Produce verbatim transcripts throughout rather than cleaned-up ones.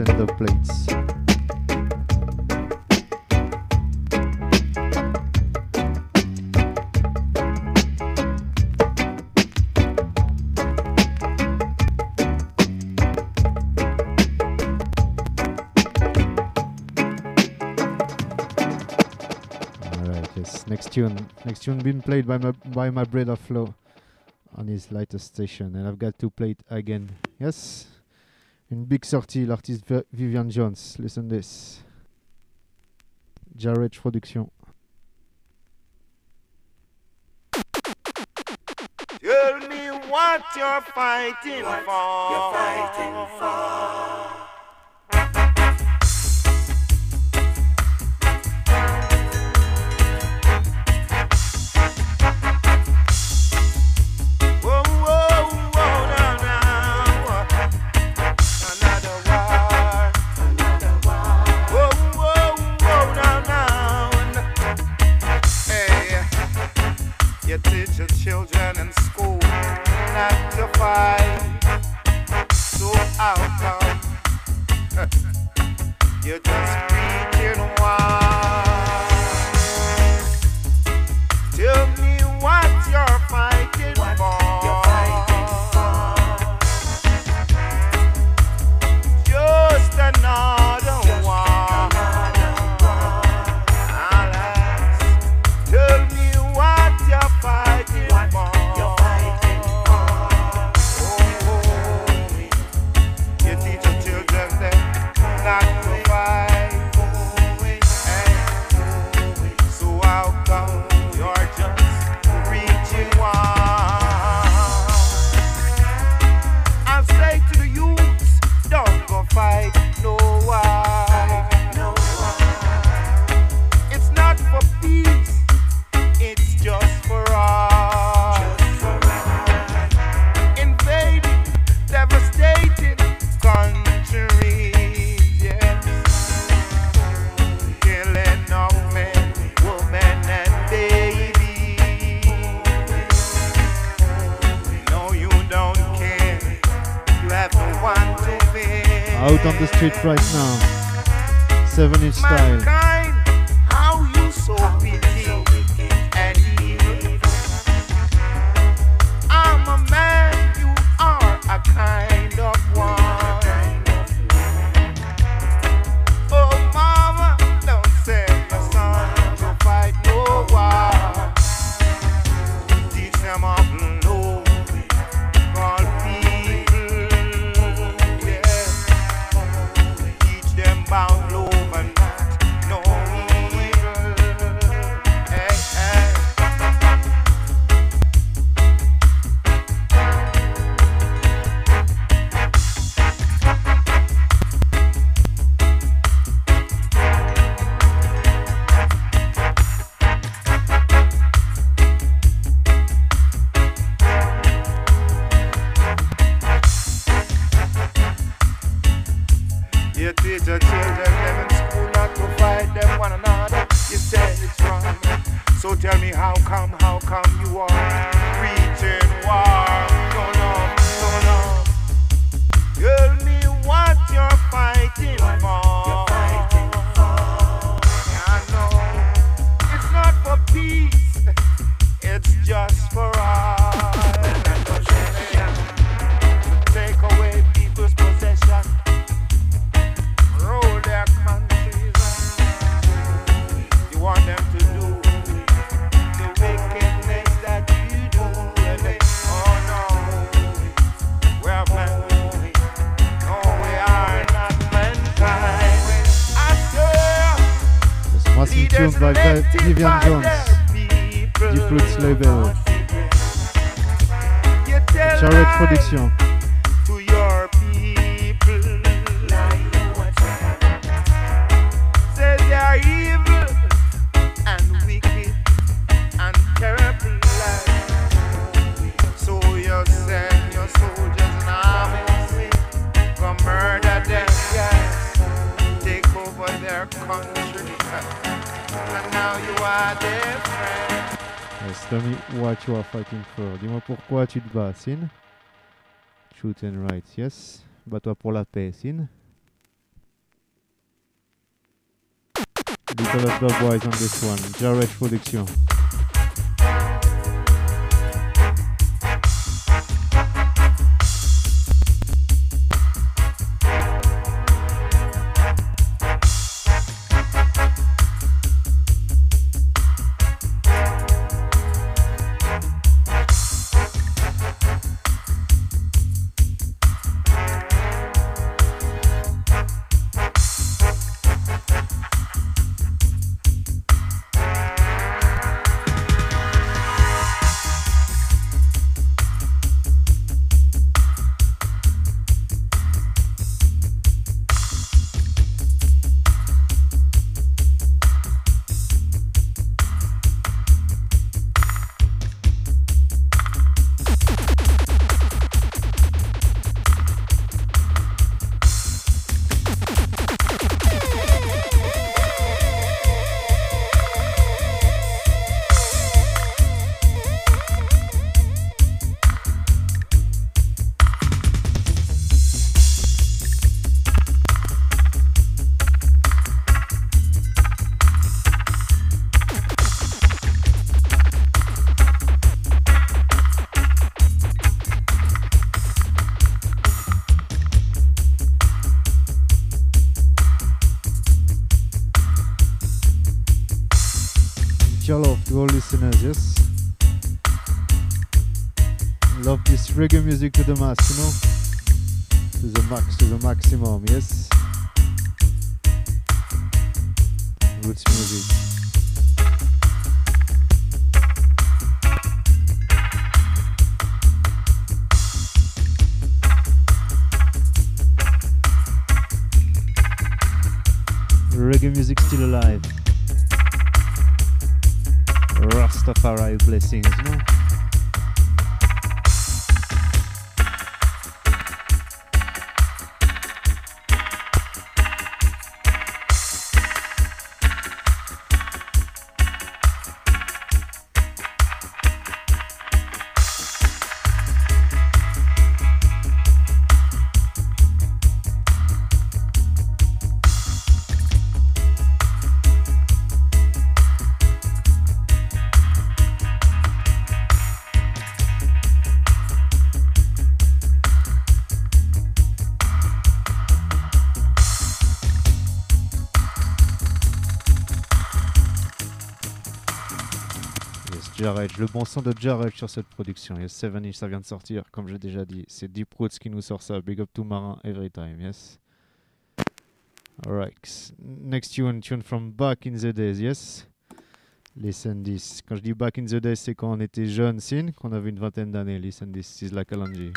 and dub plates. Next tune, next tune been played by my by my brother Flo on his latest station, and I've got to play it again. Yes, une big sortie, l'artiste v- Vivian Jones. Listen this, Jared Production. Tell me what you're fighting what for. You're fighting for. Children in school not to fight, so how come you're just preaching why? Tell me what you're fighting what for. You're fighting for. Just another just one. Another one. I'll ask. Tell me what you're fighting. Fight no why. No why. It's not for peace, it's just for us. Just for us. Invading, devastating countries, yes. Killing of men, women, and babies. No, you don't care. You have no one to fear. Out on the street right now, seven inch style. Mankind, how you so wicked and evil. I'm a man, you are a kind of one. Oh mama, don't send your son to fight no war. Teach them up low, call people, yeah. Bound low and not no evil. Hey, hey. You teach your children them in school not to fight them one another. You said it's wrong. So tell me how come, how come you are preaching war? No, no, no, no. Tell me what you're fighting for. You're fighting for. I know it's not for peace, it's just for us. Take away people's possession. Rule their countries. You want them to do the wickedness that you do. Oh no, we're men. No, we are not mankind. This massive tune by Vivian Jones, du Flux label. Jared Production. To your people, say they are evil and wicked and terrible life. So you send your soldiers and armies, go murder them, yes, take over their country, and now you are their friend. Yes, tell me what you are fighting for. Dis-moi pourquoi tu te bats, Sin. Truth and right, yes. Bats-toi pour la paix, Sin. Little of Dub Boys on this one. Jared Production. Love to all listeners, yes. Love this reggae music to the max, you know, to the max, to the maximum, yes. Roots music. Reggae music still alive. Rastafari blessings, no? Jared, le bon son de Jared sur cette production. Yes, seven inch, ça vient de sortir, comme j'ai déjà dit. C'est Deep Roots qui nous sort ça. Big up to Marin every time, yes. Alright. Next tune, tune from back in the days, yes. Listen this. Quand je dis back in the days, c'est quand on était jeune, sin, qu'on avait une vingtaine d'années. Listen this, this is la Kalanji.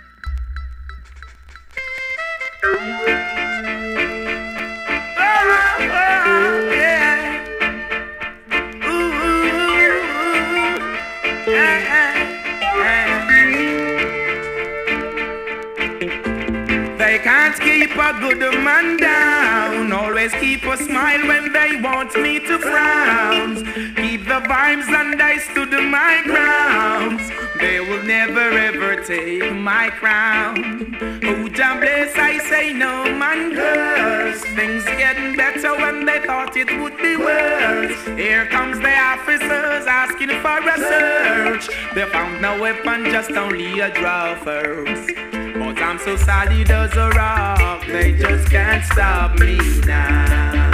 They can't keep a good man down. Always keep a smile when they want me to frown. Keep the vibes and I stood my ground. They will never ever take my crown. Oh, Jah bless, I say no man curse. Things getting better when they thought it would be worse. Here comes the officers asking for a search. They found no weapon, just only a draw first. But I'm so solid as a rock, they just can't stop me now.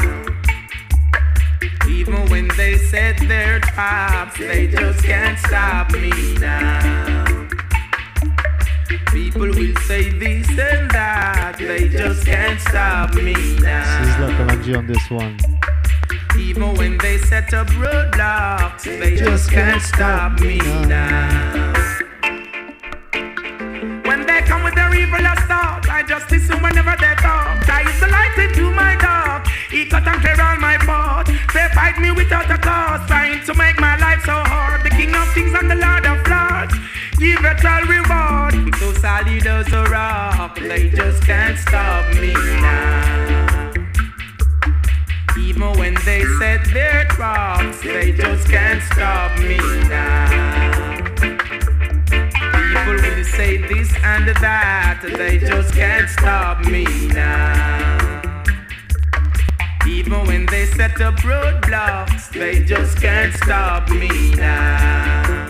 Even when they set their traps, they just can't stop me now. People will say this and that, they just can't stop me now. This is like Kalanji on this one. Even when they set up roadblocks, they just can't stop me now. When they come with their evil thoughts, I just listen whenever they talk. I is the light into my dark. He cut and clear all my fault. They fight me without a cause, trying to make my life so hard. The King of Kings and the Lord of Lords, give it all reward. I'm so solid as a rock, they just can't stop me now. Even when they set their traps, they just can't stop me now. People will say this and that, they just can't stop me now. Even Even when they set up roadblocks, they just can't stop me now.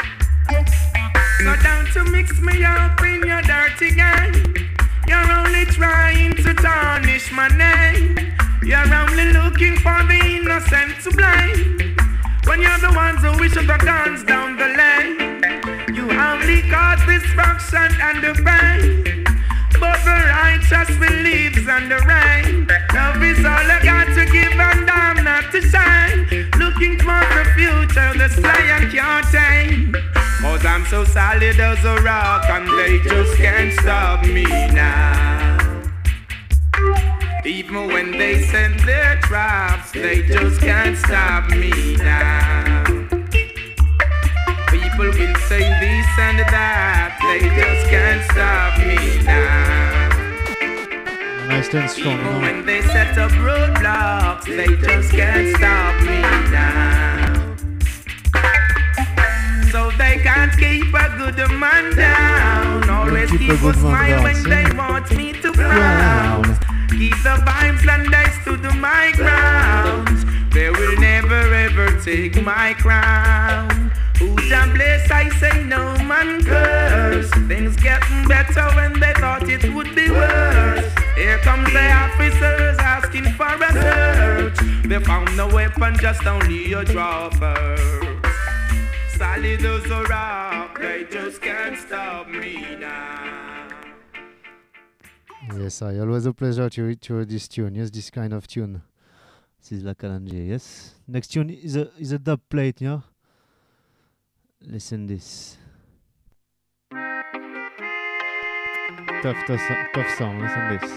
So don't to mix me up in your dirty game. You're only trying to tarnish my name. You're only looking for the innocent to blame, when you're the ones who wish the guns down the lane. You only cause destruction and the pain, but the righteous believes in the rain. Love is all I got to give and I'm not to shine. Looking for the future, the sky can't tame. Cause I'm so solid as a rock and they just can't stop me now. Even when they send their traps, they just can't stop me now. People will say this and that, they just can't stop me now. Nice and strong. Even when they set up roadblocks, they just can't stop me now. So they can't keep a good man down. Always keep, keep a smile when they want me to frown. Keep the vibes and I stood my ground. They will never ever take my crown. Who's a bless, I say no man curse. Things getting better when they thought it would be worse. Here comes the officers asking for a search. They found no weapon, just only a dropper. Solid as a rock, they just can't stop me now. Yes, I always a pleasure to to this tune. Yes, this kind of tune. This is La Kalanje. Yes. Next tune is a is a dub plate. Yeah. Listen this. Tough, tough, tough song. Listen this.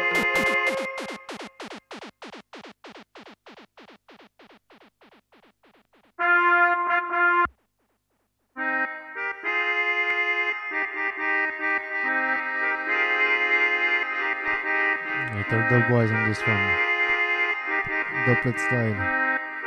Little Dog Boys on this one. Doublet style.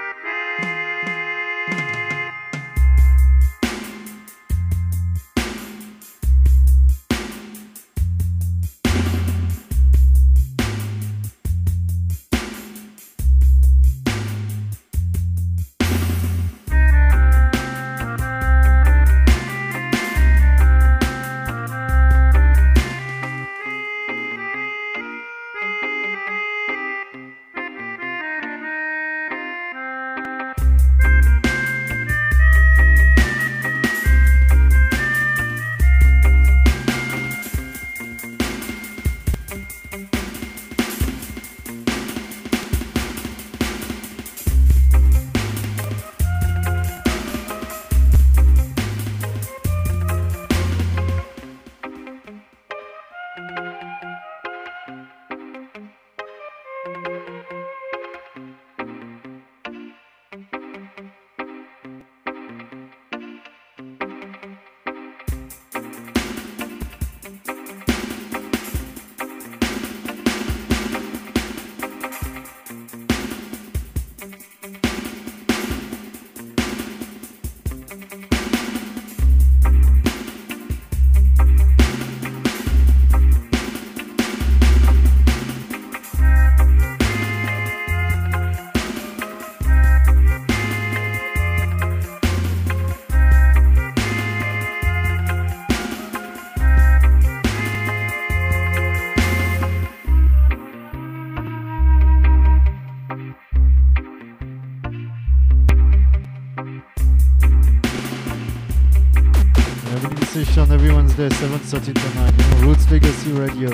Every Wednesday, seven thirty to nine, you know, Roots Legacy Radio.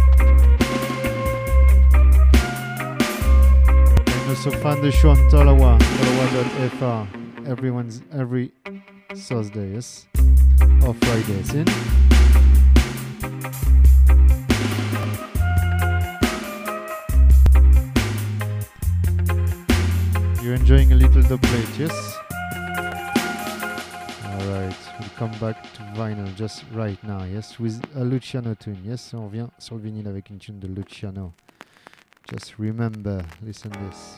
And also find the show on Talawa, talawa dot f r, every, Wednesday, every Thursday, yes? Or Fridays, in? You're enjoying a little doublet, yes? Alright, we'll come back to vinyl just right now, yes, with a Luciano tune, yes, on revient sur le vinyle avec une tune de Luciano. Just remember, listen this.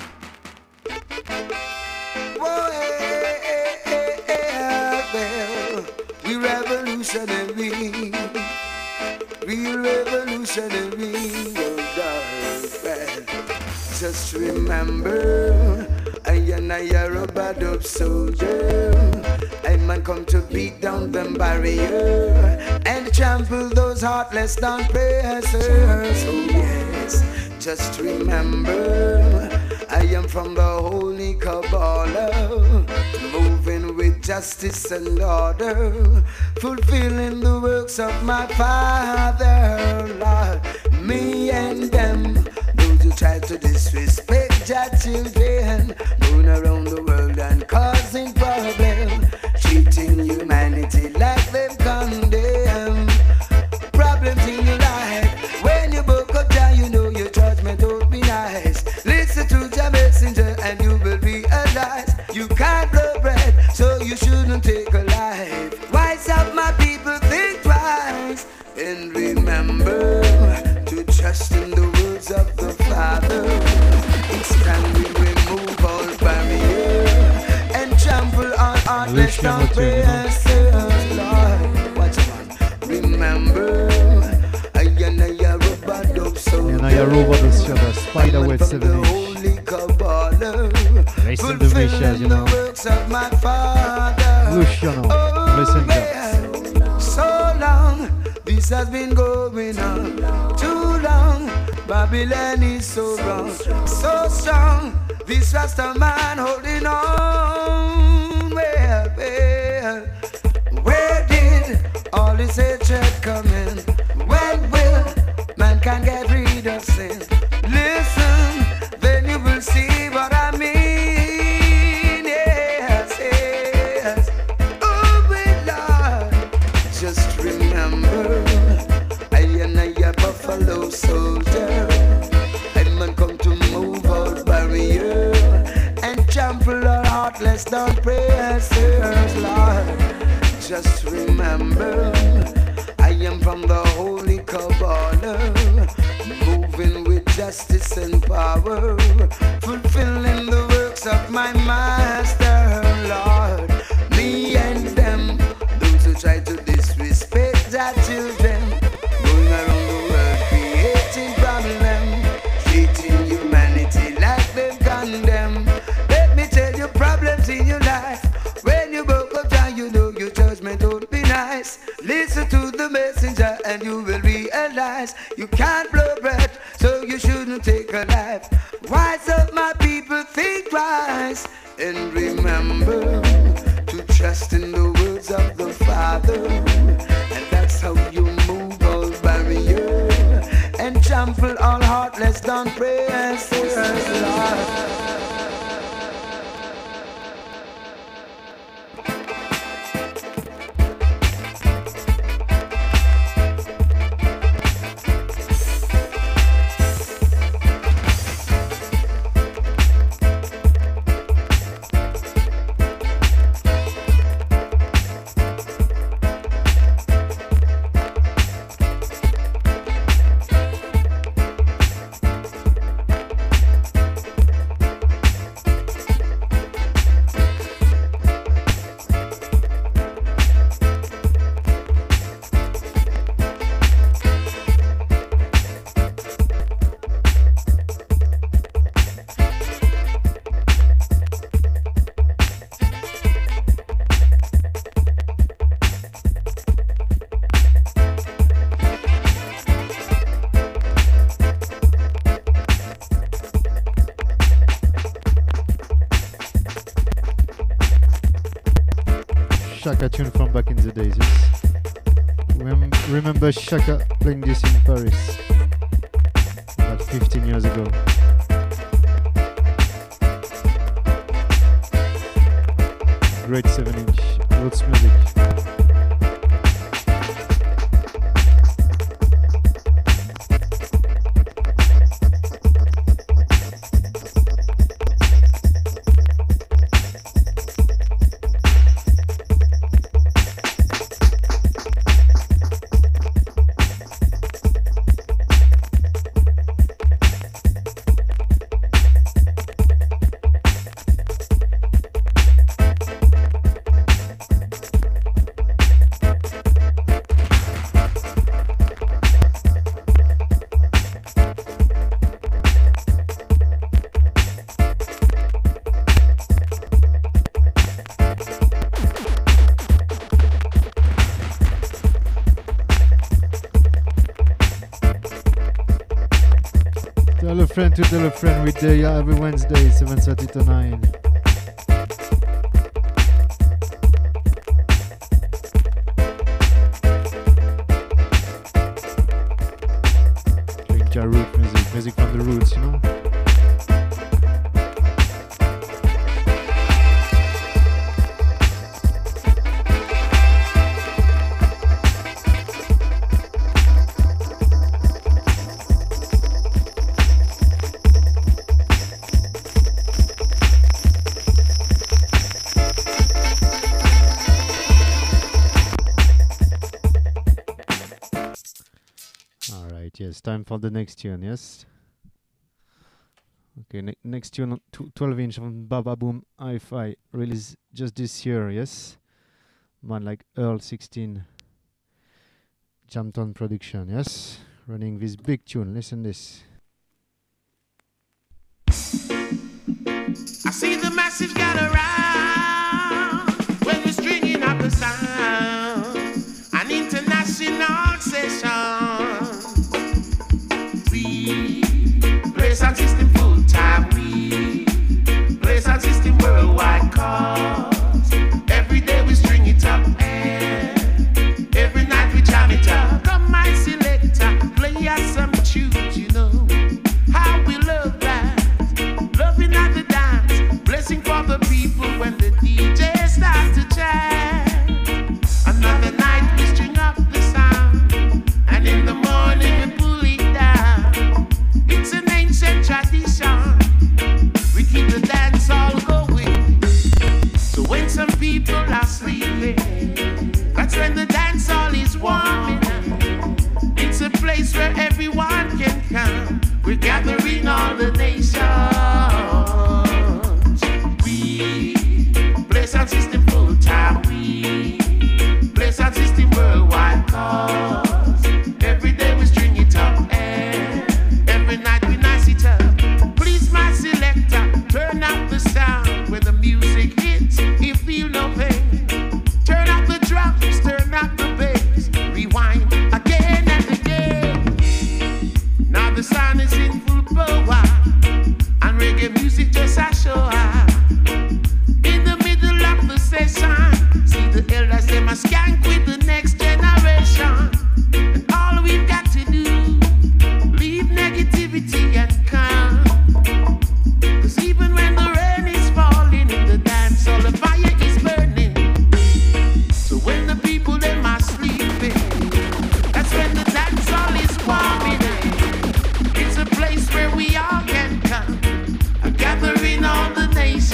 Whoa, hey, hey, hey, hey, well, we revolutionary, real revolutionary, oh God, well, just remember, I and I are a bad up soldier. I man come to beat down them barrier and trample those heartless down passers. Oh yes, just remember, I am from the holy Kabbalah, moving with justice and order, fulfilling the works of my Father, Lord. Me and them, those who try to disrespect your children, going around the world and causing problems, treating humanity like them condemn. Problems in your life, when you book up down, you know your judgment will be nice. Listen to your messenger and you will realize you can't blow bread, so you shouldn't take a life. Wise up, my people, think twice and remember to trust in the words of the Father. Each time we remove all barriers and trample on heartless down pressures, Lord, watch man, remember, I and I are robot of soldiers, and I are robot of soldiers, Spiderweb seven inch. Listen to Misha, you know. Luciano, oh, listen well, so long, this has been going on too long. Babylon is so wrong, so strong. This Rasta man holding on. Well, well, where did all this hatred come in? When will mankind get rid of sin? Listen, then you will see what I mean. Yes, yes. Oh, my Lord, just remember, I and I a buffalo soldier. down prayers, Lord. Just remember, I am from the Holy Kabbalah, moving with justice and power, fulfilling the works of my Master, Lord. Me and them, those who try to disrespect our children, going around the world creating problems, treating humanity like they've condemned. Let me tell you problems in your life. When you broke up down, you know your judgment won't be nice. Listen to the messenger and you will realize you can't blow bread, so you shouldn't take a life. Wise up, my people, think twice, and remember to trust in the words of the Father, and that's how you move all barrier and trample all heartless down prayers, Lord. Shaka tune from back in the days, yes. Rem- remember Shaka playing this in Paris about fifteen years ago. Great seven inch roots music. Tell a friend to tell a friend, we're there yeah, every Wednesday, seven thirty to nine. Playing Ja root music, music from the roots, you know? Yes, time for the next tune, yes? Okay, ne- next tune, twelve inch from Baba Boom Hi-Fi, released just this year, yes? Man like Earl sixteen, Jamton production, yes? Running this big tune, listen this. I see the message got around when you're stringing up the sound, an international session. Play sound system full time, we play sound system worldwide cause every day we string it up and every night we jam it up. Come my selector, play us some tunes, you know how we love that, loving at the dance, blessing for the people when the D J starts to chant. Another night we string up the sound, and in the the sun is in full power, and reggae music just a show up. In the middle of the session, see the elders them a skank with the next generation. And all we've got to do, leave negativity and calm. Cause even when the rain is falling in the dance, all the fire is burning. So when the people them are sleeping, that's when the dance all is warming. It's a place where we all can come, a gathering all the nations.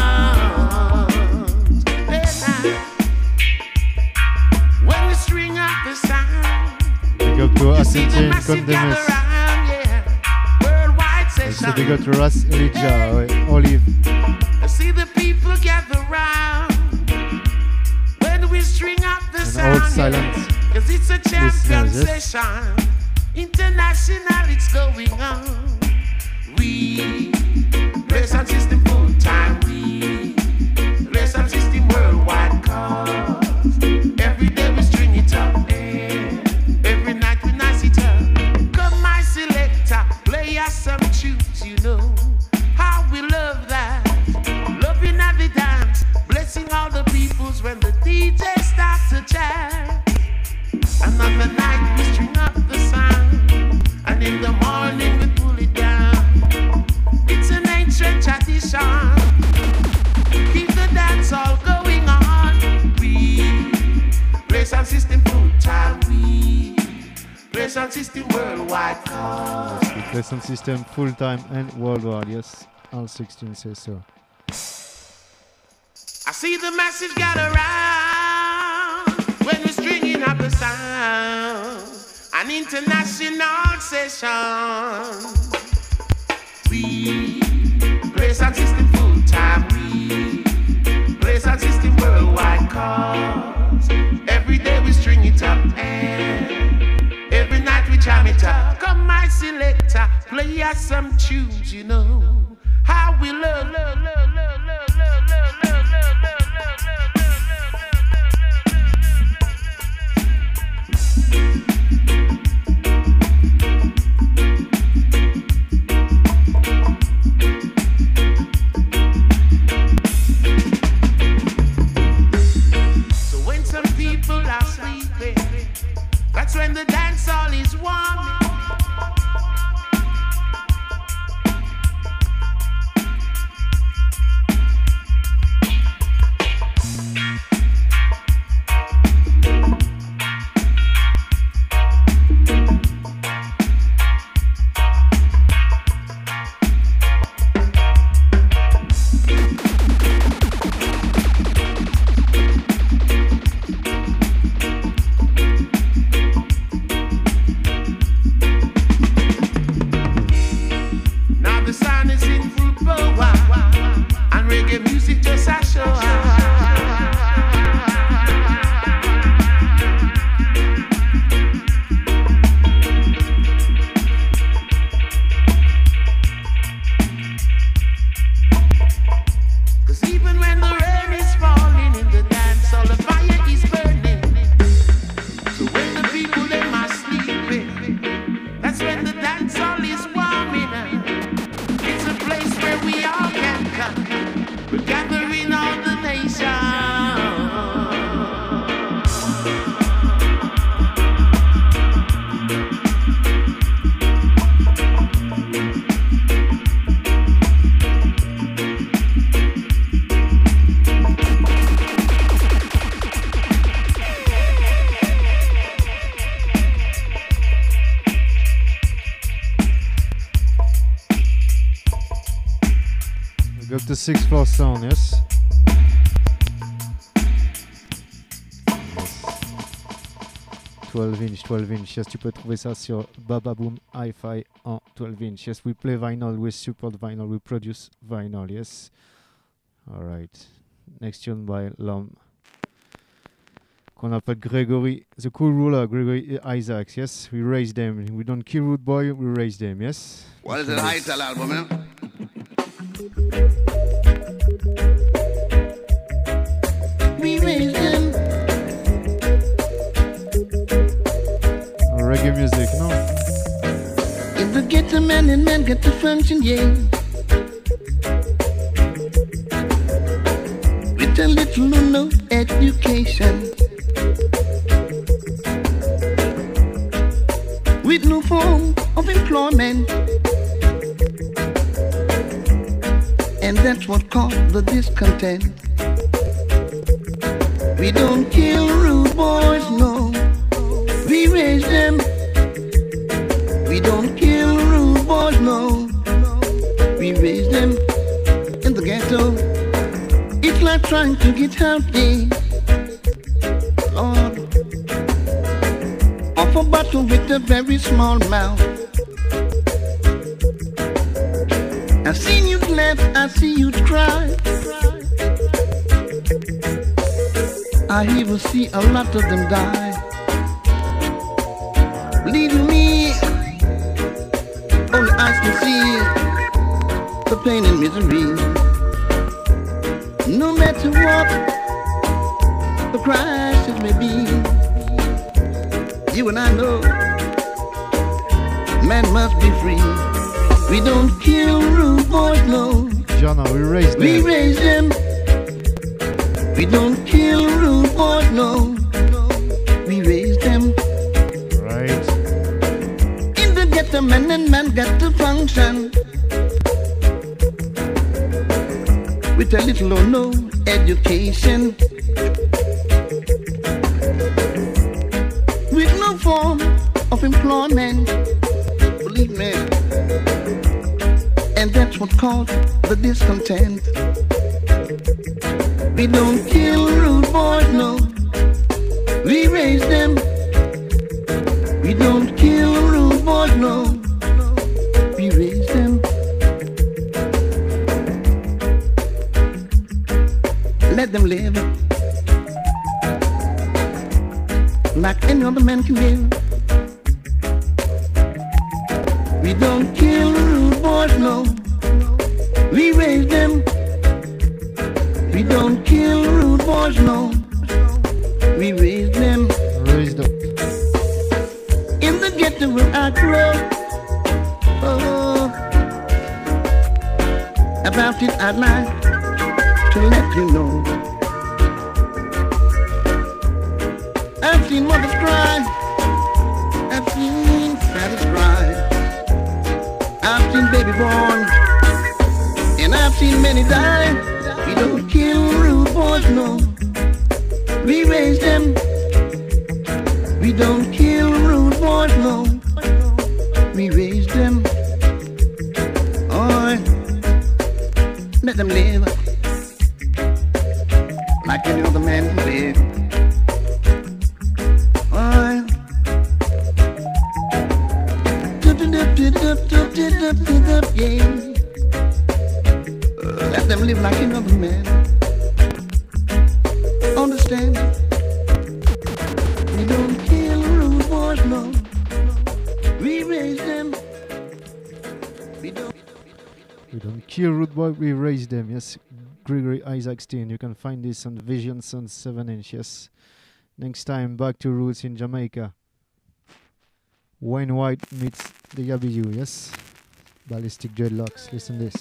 When we string up the sound, Big up to you see the Asintin massive gather Condemus. round, yeah. Worldwide Also big up session. to Ras Elijah, ouais, Olive. I see the people gather round when we string up the And sound, all silent yeah. Cause it's a champion listeners, yes. session. International, it's going on. We play sound system full time. We play sound system worldwide. Cause every day we string it up. eh. Every night we nice it up. Come my selector, play us some tunes, you know how we love that. Loving at the dance, blessing all the peoples when the D J starts to jam. Another night we string up the sound, and in the morning we pull it down. It's an ancient tradition. Keep the dance all going on. We play sound system full time. We play sound system worldwide. Cause We play sound system full time and worldwide, yes. All sixteen say so. I see the masses gather round when we're stringing up the sound. An international session. We play sound system full time. We play sound system worldwide. Cause every day we string it up. And every night we jam it up. Come my selector, play us some tunes, you know how we love, love, love, love, love, love, love, love, love, love, love, So when some people are sleeping, that's when the dance hall is warming. Now the sun is in full power, and reggae music just a show up. Cause even when the rain is falling in the dance, all the fire is burning. So when the people them are sleeping, that's when the dance hall is warming up. It's a place where we all can come. We're gathering all the nations. We got the sixth floor sound, yes? Yes. twelve inch, twelve inch. Yes, tu peux trouver ça sur Bababoom Hi-Fi en twelve inch. Yes, we play vinyl, we support vinyl, we produce vinyl, yes? Alright. Next tune by Lom. Qu'on appelle Gregory, the cool ruler, Gregory Isaacs, yes? We raise them. We don't kill Root Boy, we raise them, yes? What is the title album, eh? We raise them. Reggae music, no? In the ghetto, man and man get to function, yeah. With a little or no education, with no form of employment, and that's what caused the discontent. We don't kill rude boys, no, we raise them. We don't kill rude boys, no, we raise them. In the ghetto, it's like trying to get healthy. Lord, off a bottle with a very small mouth. I've seen you laugh, I see you cry. I even see a lot of them die. Believe me, only eyes can see the pain and misery. No matter what the crisis may be, you and I know man must be free. We don't kill rude boys, no. Jana, we raise them. We raise them. We don't kill rude boys, no. We raise them. Right. In the ghetto, man and man got to function. With a little or no education, with no form of employment, believe me, and that's what caused the discontent. We don't kill rude boys, no, we raise them. We don't kill rude boys, no, we raise them. Let them live like any other man can live. We don't kill rude boys, no, we raise them. We don't kill rude boys, no, we raise them. Raised up. In the ghetto where I grow, oh, about it I'd like to let you know. I've seen mothers cry, I've seen fathers cry, I've seen baby born, and I've seen many die. We don't kill rude boys, no, we raise them. We don't kill rude boys, no, we raise them. Oh, let them live like any other man can live. Oh, yeah. Let them live like another man. Understand? We don't kill rude boys, no. We raise them. We don't. We don't kill rude boy, we raise them. Yes, Gregory Isaacstein. You can find this on Vision Sound seven inch. Yes. Next time, back to roots in Jamaica. Wayne White meets the Yabiyu. Yes. Ballistic Dreadlocks. Listen this.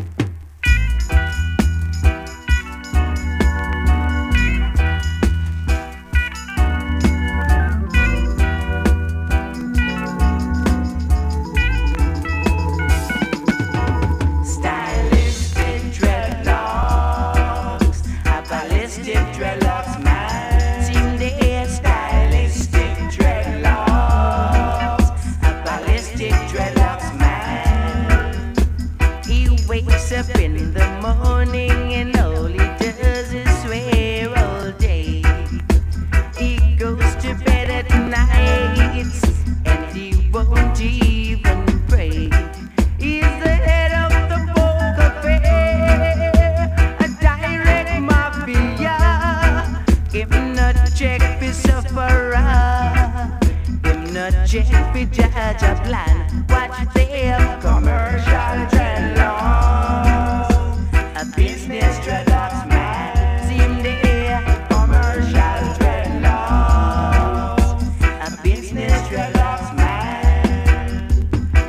Up in the morning and all he does is swear all day. He goes to bed at night and he won't even pray. He's the head of the poker fair, a direct mafia. Him not check for sufferer, him not check for judge a plan. Watch them commercial dreadlocks. A business dreadlocks man, seem there, commercial dreadlocks. A business dreadlocks man.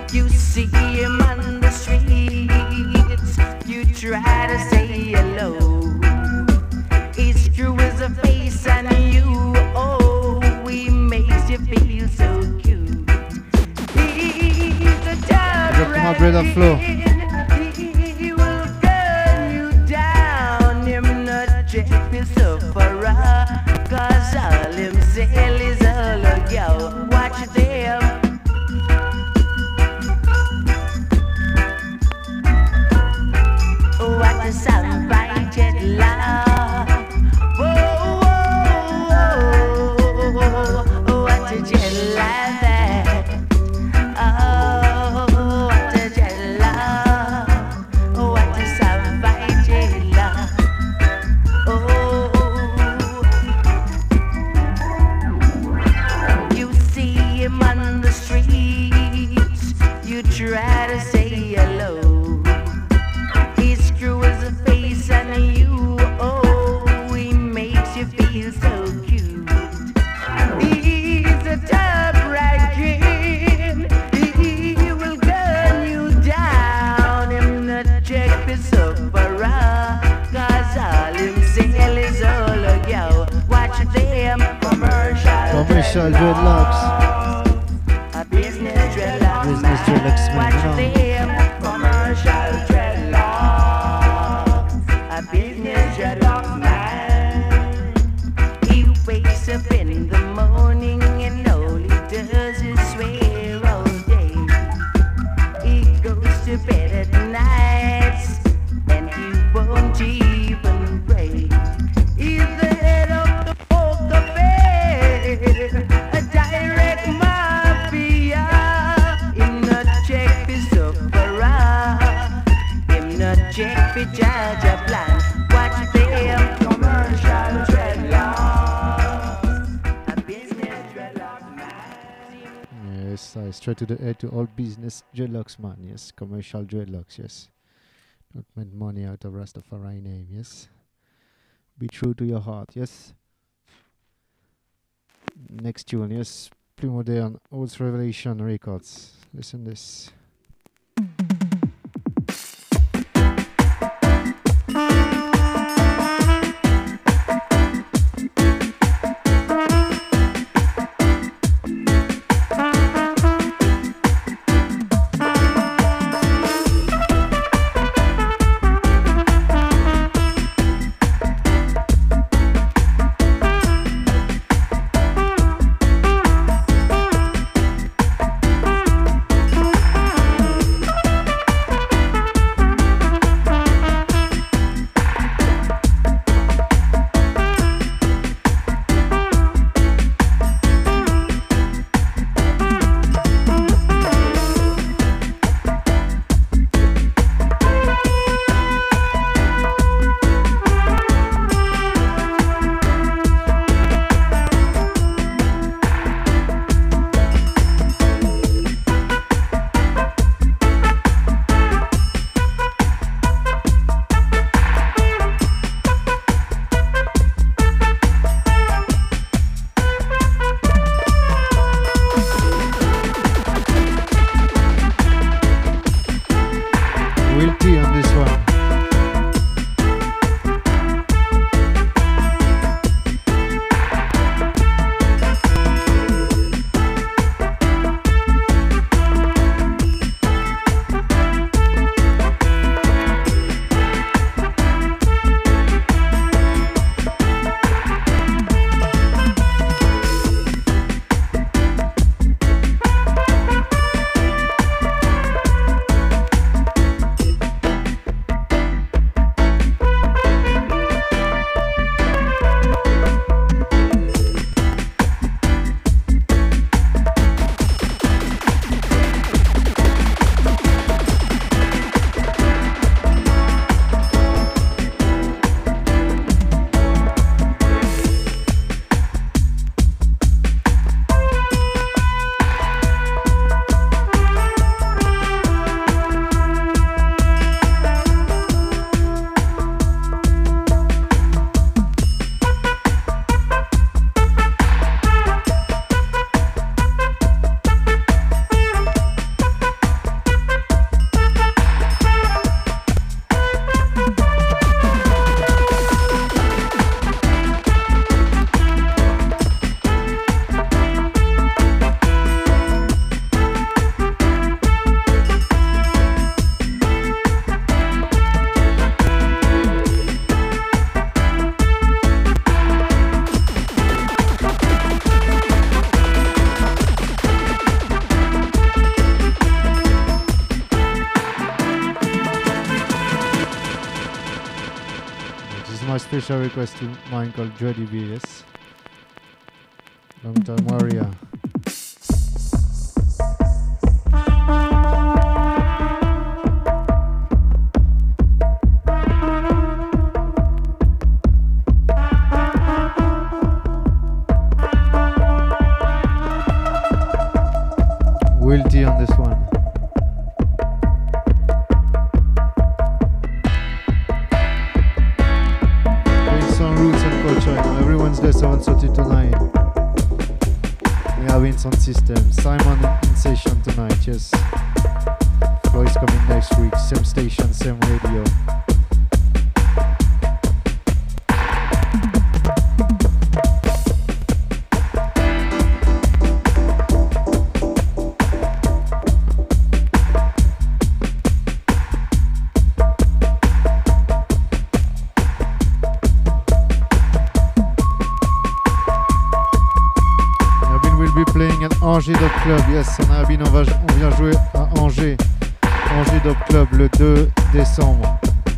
You see him on the streets, you try to say hello. His screw is a face and you, oh, he makes you feel so cute. He's a dog Drop to my brother Flo. He will gun you down, him not check the sufferer, cause all him sell is all a yo. Watch them. What a sound-bited love. Whoa, whoa, whoa, what a jet lag. Oh, what a jet love. What a sound-bited love. Oh, you see him on the streets, you try to say hello. And you, oh, he makes you feel so cute. He's a top ranking, he will gun you down. Him not check the sufferer, cause all him sell is all a yo. Watch them commercial Commercial dreadlocks. A business dreadlocks. Business dreadlocks, man. Watch them commercial dreadlocks. A business dreadlocks man. He wakes up in the morning and all he does is swear all day. He goes to bed at night and he won't even pray. He's the head of the poker face, a direct mafia. Him not check the sufferer, him not check the judge a plan. Watch them commercial dreadlocks, a business dreadlock man. Yes, I straight to the head to all business dreadlocks, man. Yes, commercial dreadlocks, yes. Don't make money out of Rastafari name, yes. Be true to your heart, yes. Next tune, yes. Primo Day on Oaths Revelation Records. Listen this. Oh, my special request to mine called Dreddy B, yes. Long time warrior. Wilty on this one. Doing some roots and culture, you know, every Wednesday seven thirty to nine. We have in sound system. Simon in session tonight, yes. Flo is coming next week. Same station, same radio. Angers Dub Club, yes, on a bien, on, va, on vient jouer à Angers, Angers Dub Club le deux décembre.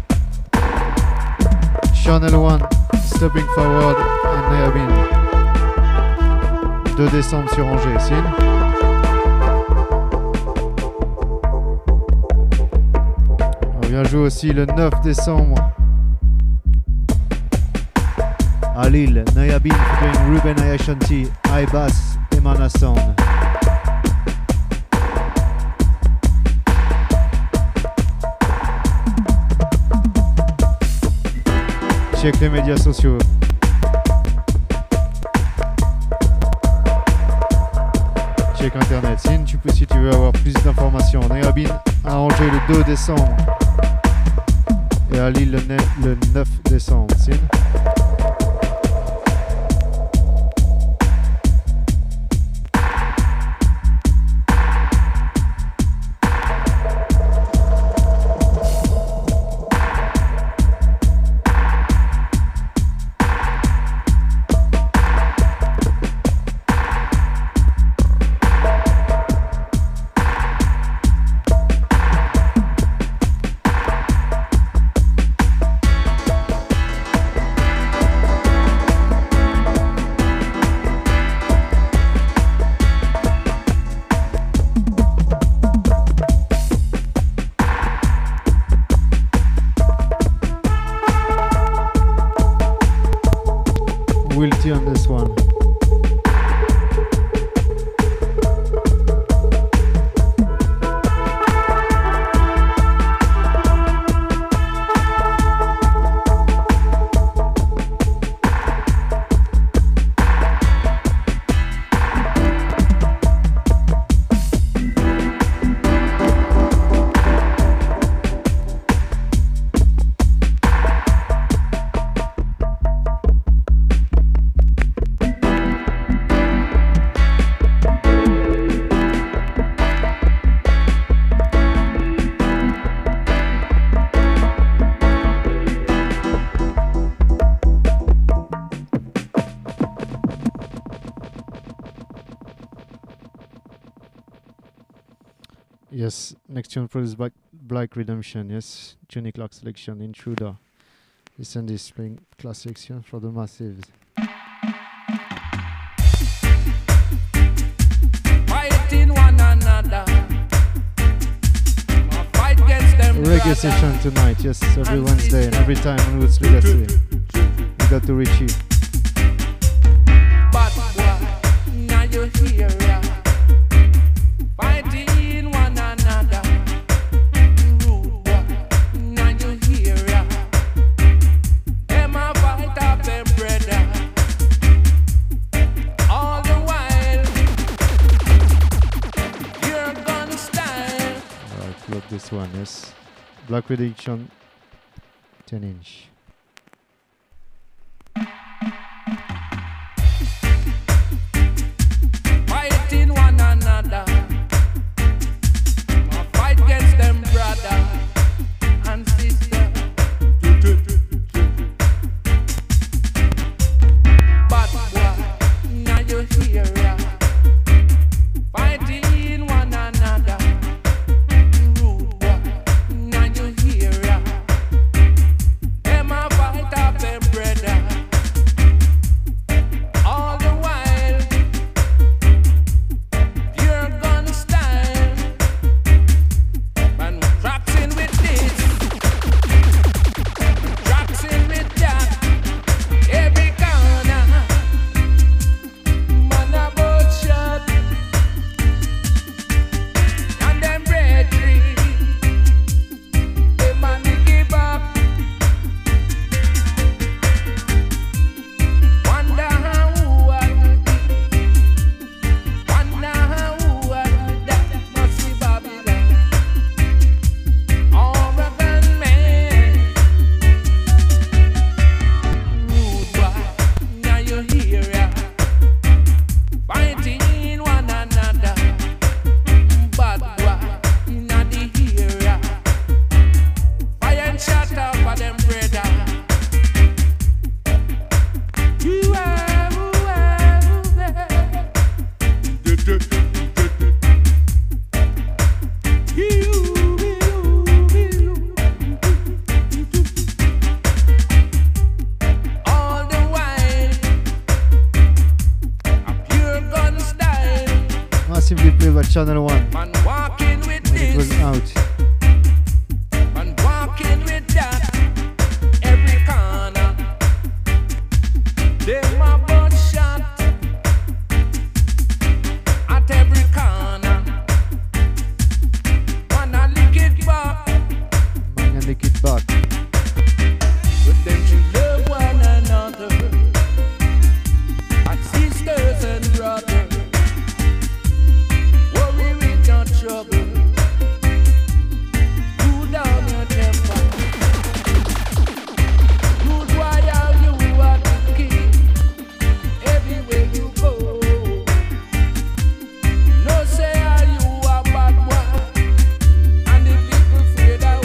Channel one, Stepping Forward, and Nayabin. deux décembre sur Angers, Sin. On vient jouer aussi le neuf décembre à Lille, Nayabin featuring Ruben Ayashanti, iBass, Emana Sound. Check les médias sociaux. Check internet. Si tu, peux, si tu veux avoir plus d'informations, Nayabin à Angers le deux décembre et à Lille le, ne- le neuf décembre. Sin. Wilty on this one. Yes, next tune produced by Black Redemption, yes, Johnny Clark selection, Intruder. Listen this playing classics here for the massives. Fighting one another. Fight against them. Reggae session tonight, yes, every Wednesday and every time on Roots Legacy. We got to reach you. But boy, now you hear ya. Fighting one another. Rude boy, now you hear ya. Them a fight up them brother. All the while, your gun style. Alright, look this one, yes. Black Redemption, ten inch. Fighting one another. Fight against them brother and sister. But boy, now you hear ya. Fighting one another. Rude boy, now you hear ya. Them Channel One Man walking with when it was this, out. man walking with that. Every corner, them a butt shot. At every corner, man a lick it back. Man, and lick it back. But them should love one another, as sisters and brothers. Worry with no trouble. Cool down your temper. Good while you are the king. Everywhere you go. No say are you a bad boy, and the people fear that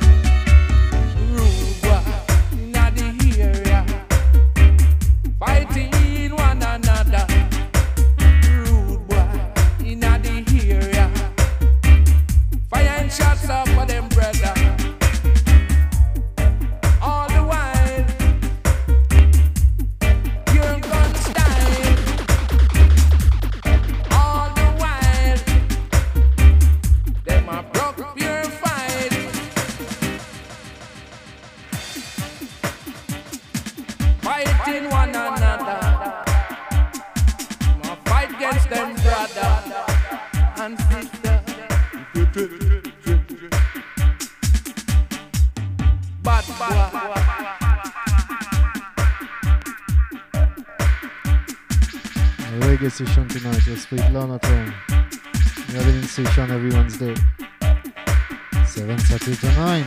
rude boy inna the area, fighting one another. Rude boy inna the area, firing shots up for them brother. All the while, your gun style. All the while, them a broke pure fight. Fighting one another. Ma fight against them brother and sister. Bad boy. A reggae session tonight, just with Lana Tone. We have it in session every Wednesday. seven thirty to nine.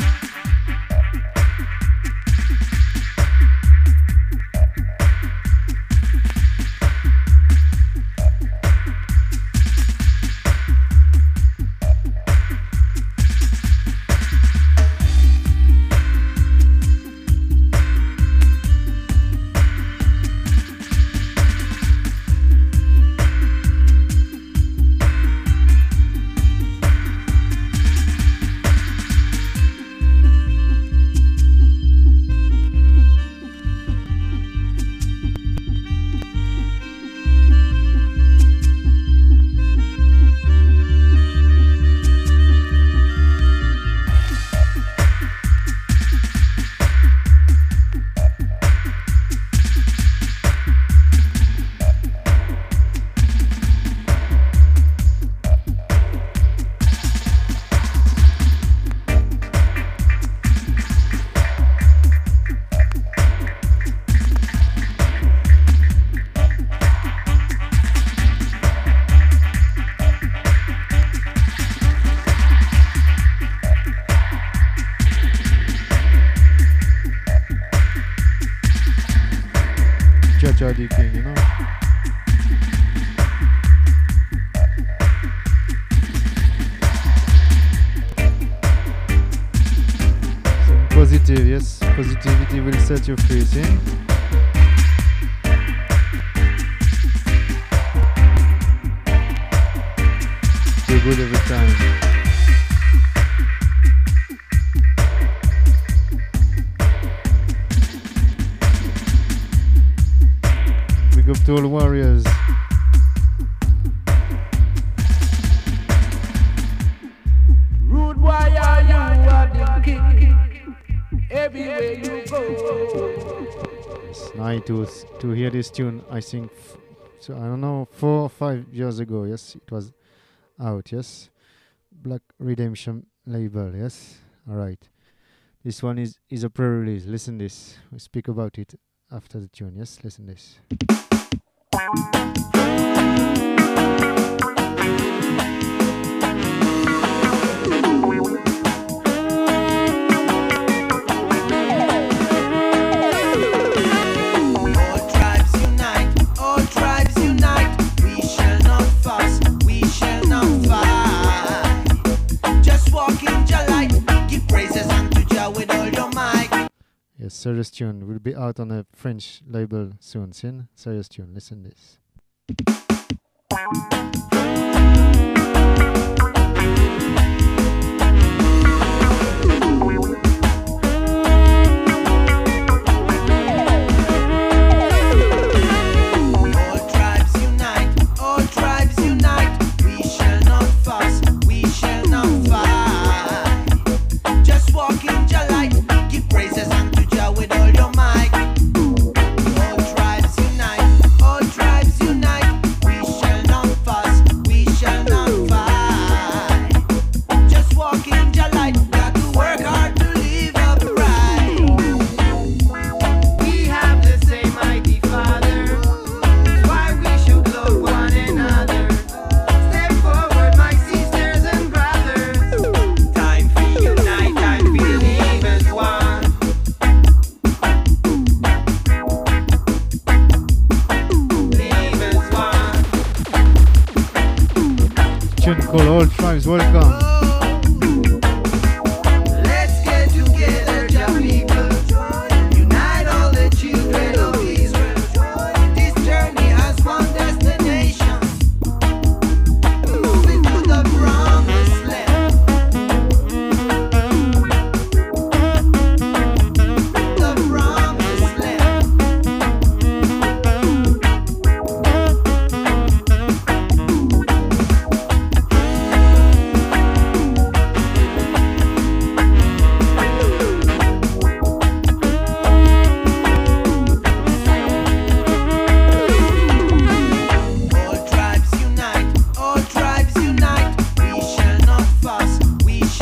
Jaja the King, you know. Some positive, yes. Positivity will set you free, see? Feel good every time. Big up to all warriors. Rude boy, are you are the king. Everywhere you go. It's nice to, to hear this tune. I think, f- so I don't know, four or five years ago, yes, it was out, yes. Black Redemption label, yes. All right. This one is, is a pre-release. Listen this. We speak about it after the tune, yes. Listen this. Yes, serious tune will be out on a French label soon. Sin serious tune. Listen this. All tribes unite, all tribes unite. We shall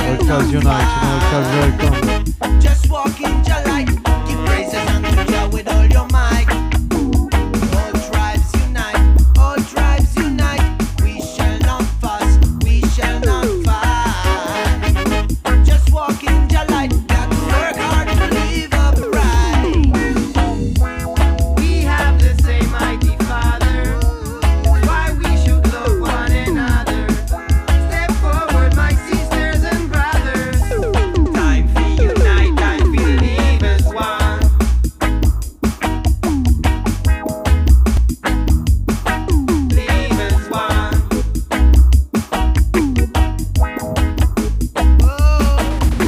All tribes unite, you know, all tribes welcome. Just walk in your light. Give praises unto Jah with all your might. All tribes unite. All tribes unite. We shall not fuss. We shall not fight. Just walk in your light. Got to work hard to live upright. We have the same mighty Father. Why we should love one another. Step forward, my sisters and brothers. Time for unite, time for live as one. Live as one. Oh,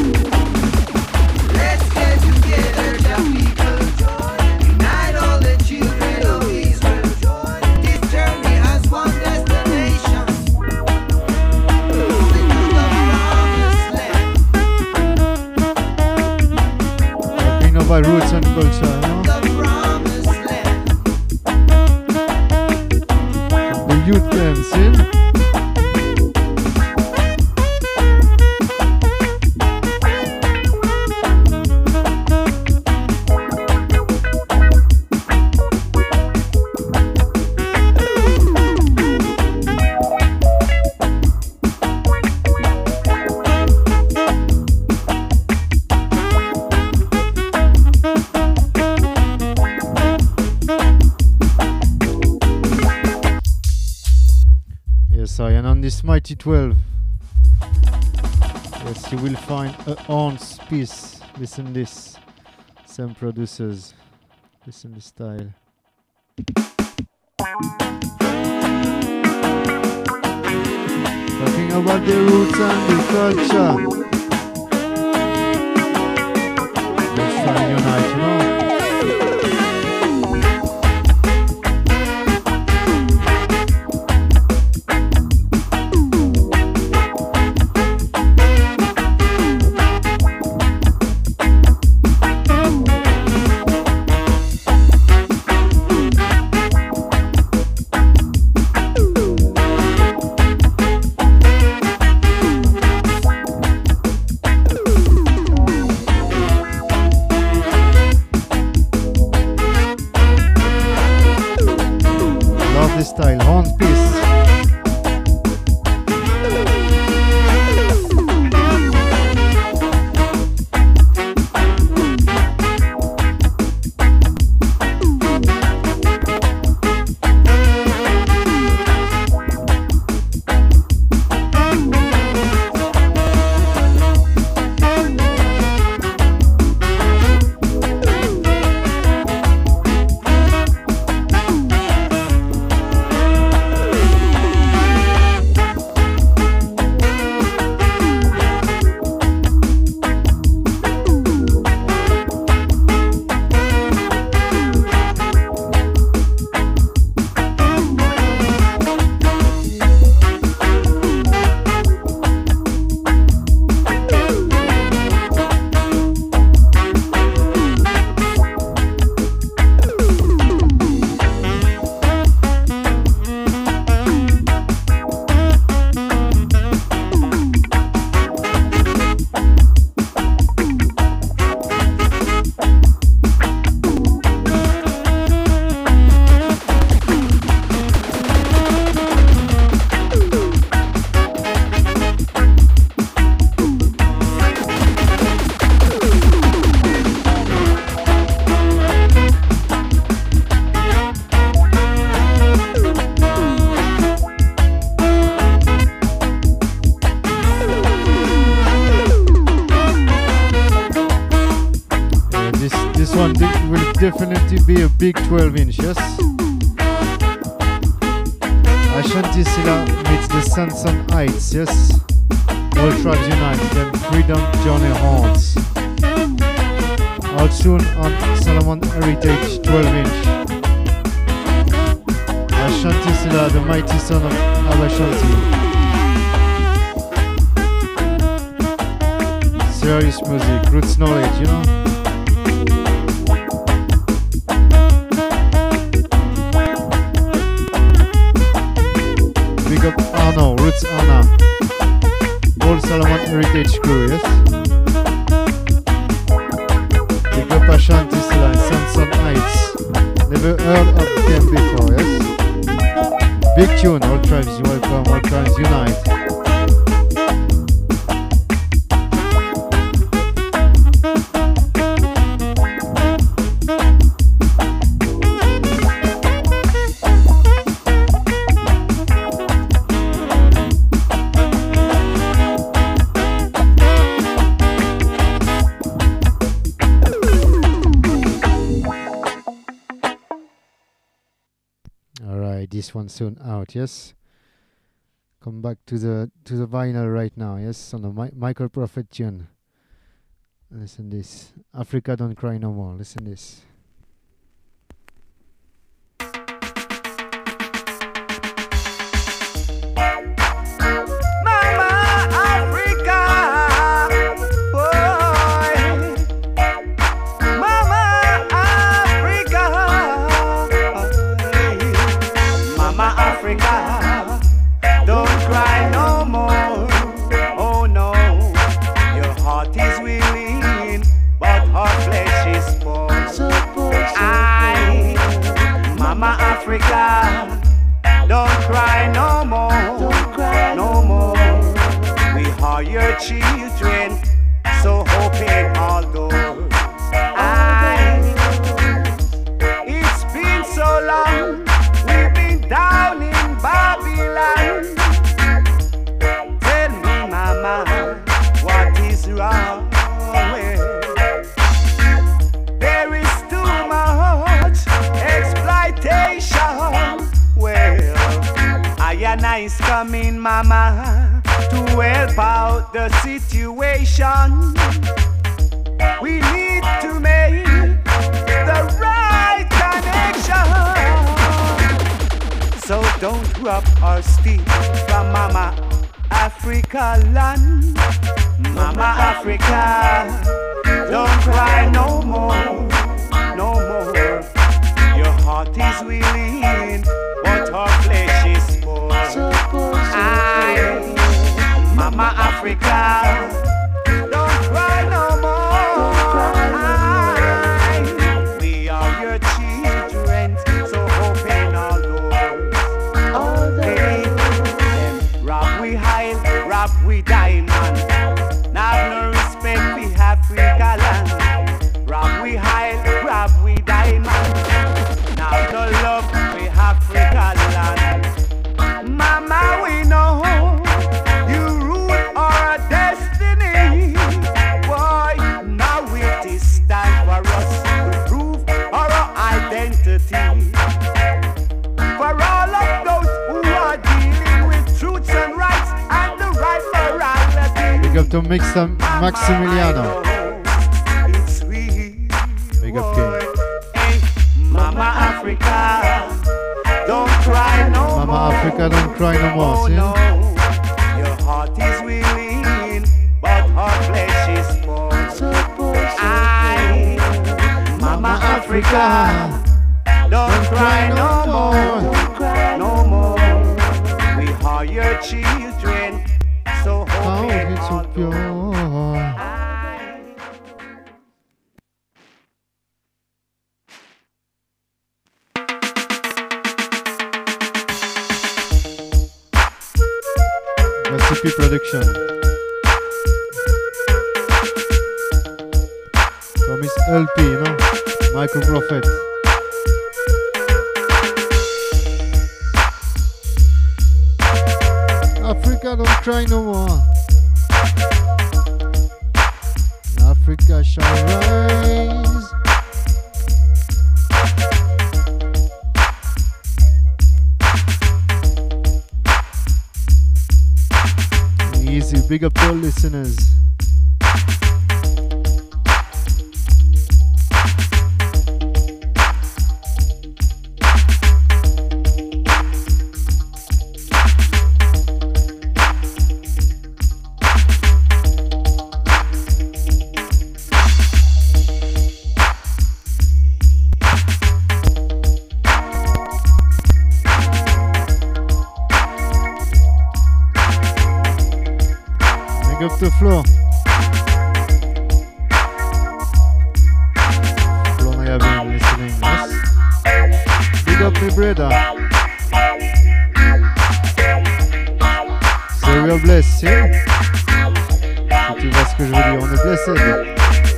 let's get together, the people. Unite all the children of Israel. This journey has one destination. Moving to the promised land. Talking about roots and culture, you know. The promised land. The youth dancing. Yes, I and on this mighty twelve. Yes, you will find a ounce piece. Listen this. Some producers. Listen the style. Talking about the roots and the culture. Let's try and unite, you know. Love this style, horn piece. This one will definitely be a big twelve inch, yes? Ashanti Silla meets the Sanson Heights, yes? All tribes unite, them freedom journey haunts. Out soon on Solomon Heritage twelve inch. Ashanti Silla, the mighty son of Abashanti. Serious music, roots knowledge, you know? Big up Arno, Roots Anna. All Solomon Heritage Crew, yes? Big up Ashanti Silla and Samson Heights. Never heard of them before, yes? Big tune, all tribes welcome, all tribes unite. This one soon out, yes. Come back to the to the vinyl right now, yes, on the Mi Michael Prophet tune. Listen this, Africa Don't Cry No More. Listen this. Africa, don't cry no more, don't cry no more. We are your children, so open all doors. I, it's been so long, we've been down in Babylon. Tell me, mama, what is wrong? There is too much exploitation. Well, I and I is coming, mama, to help out the situation. We need to make the right connection. So don't drop our steal from Mama Africa land. Mama Africa, don't cry no more, no more. Your heart is willing, but our flesh is poor. I, Mama Africa, don't cry no more. I, we are your children, so open all doors. Hey, them rob we hide, rob we diamond. Now have no respect for Africa land. Rob we hide, rob we diamond. Now no love for Africa land. Mama, we know you rule our destiny. Boy, now it is time for us to prove our identity. For all of those who are dealing with truths and rights and the right morality. Big up to Mixam Maximiliano. It's sweet. Big up King. Hey, Mama Africa, don't cry no Mama more. Africa, don't cry no more. Oh See? no, your heart is willing, but our flesh is poor. I, Mama Africa, don't cry no more, no more. We are your children, so How open it's all so pure. doors. Recipe production. From his L P, you know, Michael Prophet. Africa don't cry no more. Africa shall rise. Easy, big up to all listeners. mes brother. So we are blessed, yeah? Si tu vois ce que je veux dire, on est blessed.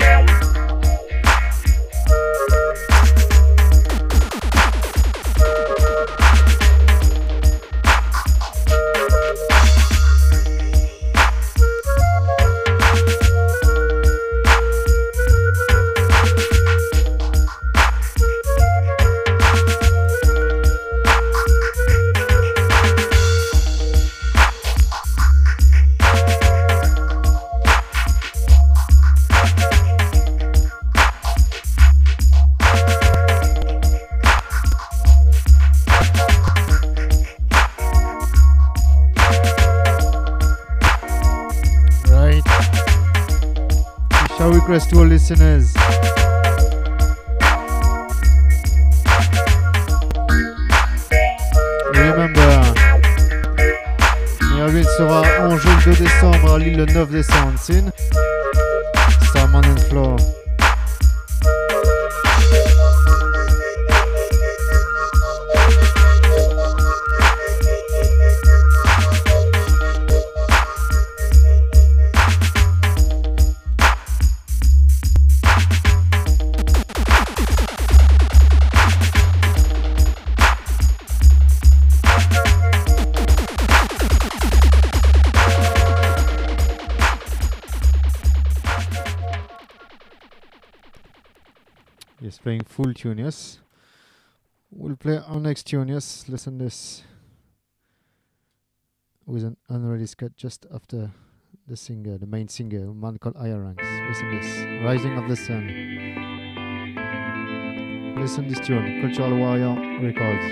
Request to all listeners. Remember, Mirville sera en jeu le deux décembre à Lille le neuf décembre. Sin Starman and Floor. Playing full tune, yes. We'll play our next tune, yes. Listen this. With an unreleased cut just after the singer, the main singer, a man called Ayarangs. Listen this. Rising of the Sun. Listen this tune. Cultural Warrior Records.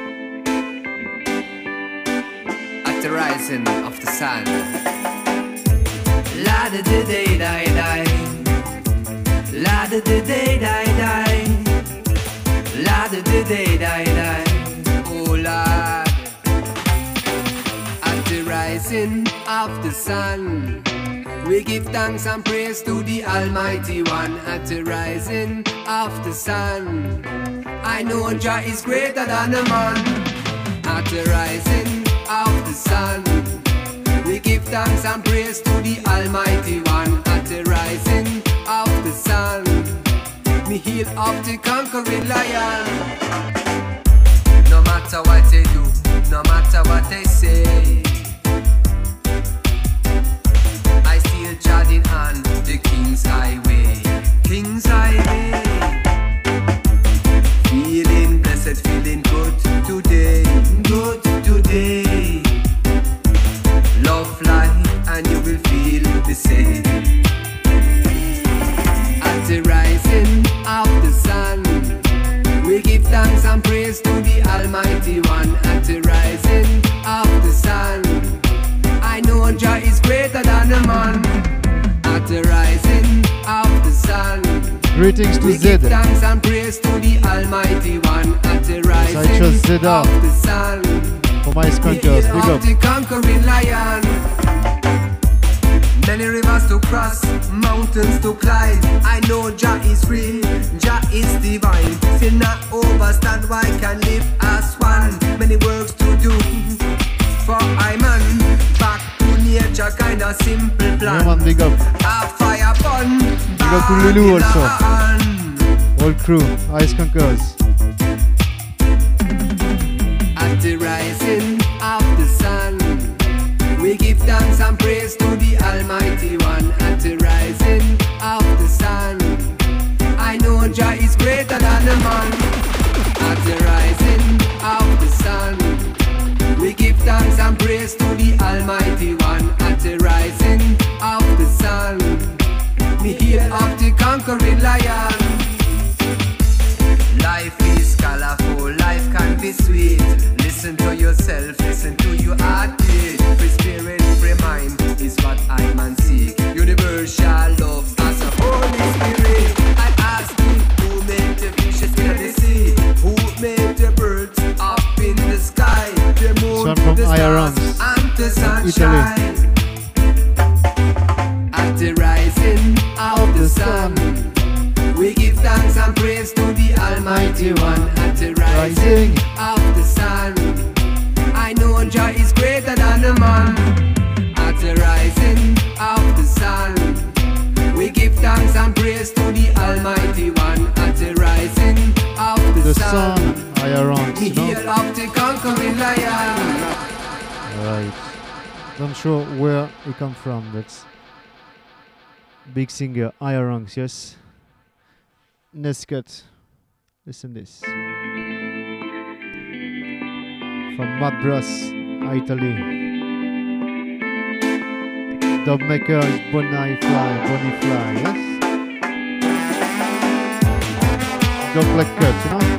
At the rising of the sun. La da da da da da. La da da da da da. La da da da da da. Oh Lord. At the rising of the sun, we give thanks and praise to the Almighty One. At the rising of the sun, I know Jah is greater than a man. At the rising of the sun, we give thanks and praise to the Almighty One. At the rising of the sun, me heal up the conquering lion. No matter what they do, no matter what they say, I still trotting on the King's Highway. King's Highway. Feeling blessed, feeling good today, good today. Love life and you will feel the same. At the rising of the sun, we give thanks and praise to the Almighty One. At the rising of the sun, I know Jah is greater than a man. At the rising of the sun, greetings to we Zed. give thanks and praise to the Almighty One. At the rising of the sun, for my skunkers, big up. The conquering lion. Many rivers to cross, mountains to climb. I know Jah is real, Jah is divine. Still not overstand why can live as one. Many works to do for I man. Back to nature, kinda simple plan. Yeah, man, big up. A fire burn. Big up to Lulu also. Whole crew, Ice Skunkers. At the rising of the sun, we give thanks and praise to the Almighty One. At the rising of the sun, I know Jah is greater than a man. At the rising of the sun, we give thanks and praise to the Almighty One. At the rising of the sun, me hear of the conquering lion. Life is colorful, life can be sweet. Listen to yourself, listen to your heartbeat. Free spirit, free mind is what I man seek. Universal love as a Holy Spirit. I ask you, who made the fishes in the sea? Who made the birds up in the sky? The moon, the stars, and the sunshine. At the rising of the sun, We give thanks and praise to the Almighty One at the rising of the sun. I know Jah is greater than the man. At the rising of the sun, we give thanks and praise to the Almighty One. At the rising of the, The sun, sun, higher ranks, we you know? hail up the conquering lion. Right. Not sure where he come from. That's big singer, higher ranks, yes. Nescut. Listen this. From Mad Brass, Italy. Dub maker is Bonnie Fly, Bonnie Fly, yes? Dub like cut, you know?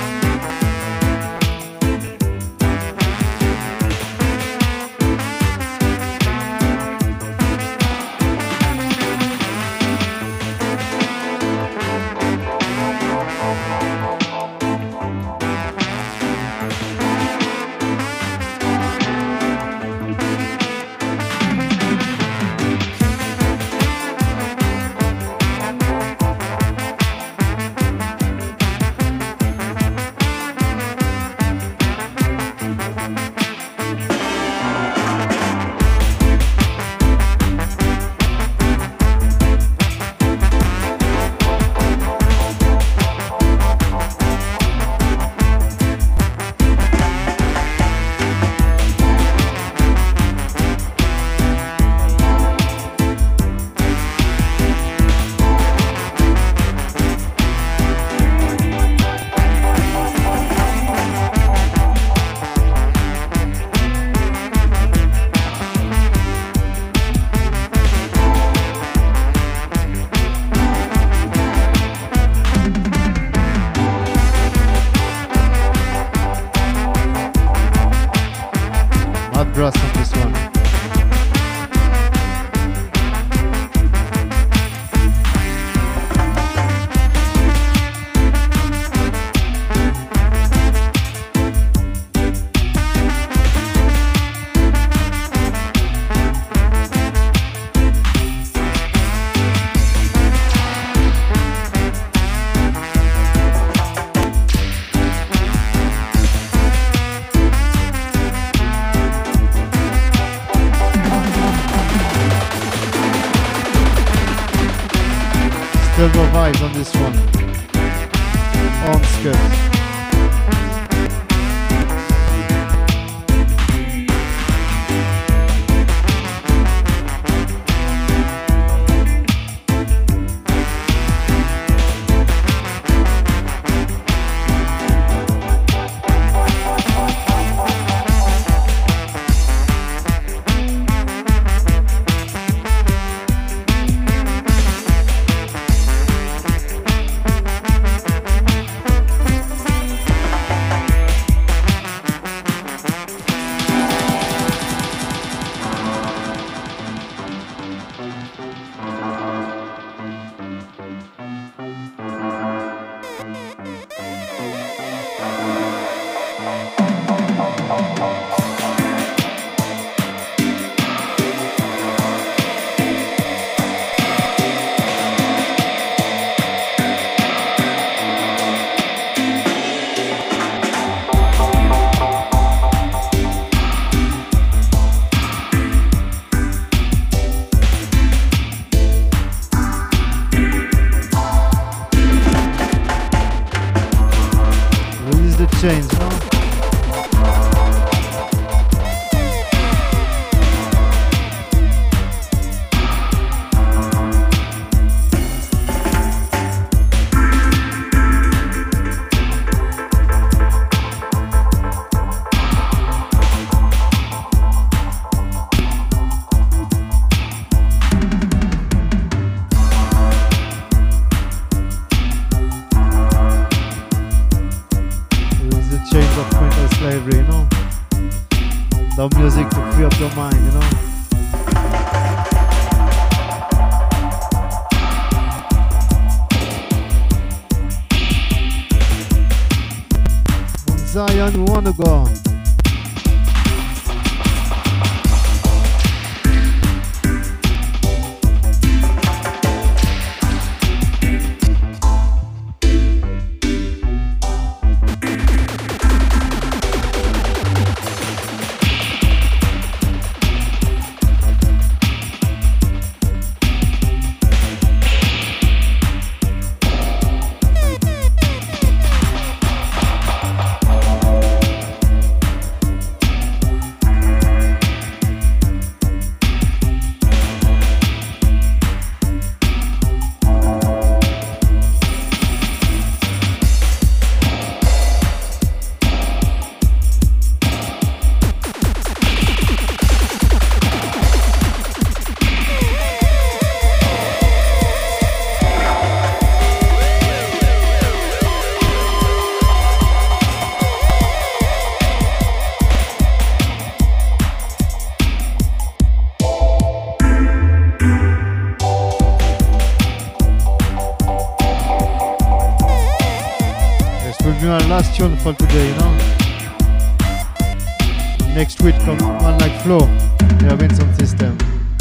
Brass on this one. Silver vibes on this one. On skirt. Chains, no? Slavery, you know, the music to free up your mind, you know. From Zion, we wanna go. give me my last tune for today, you know. Next week come one like Flow. We have in some system.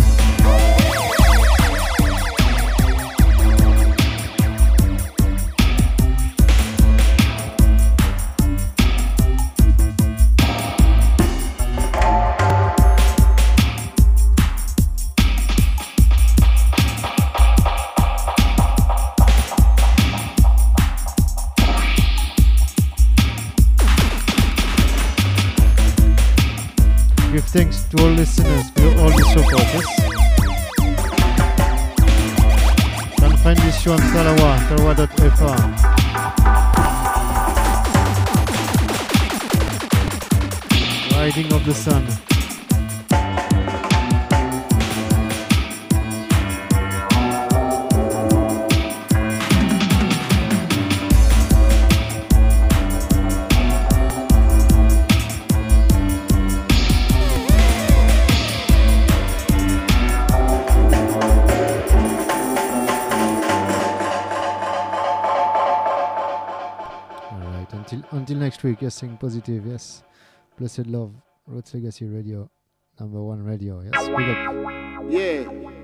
Give thanks to all listeners for all the support, yes? You can find this show on Talawa, talawa dot f r. Riding of the Sun. Until next week, yes, sing positive, yes. Blessed love, Roots Legacy Radio, number one radio, yes. Big up. Yeah.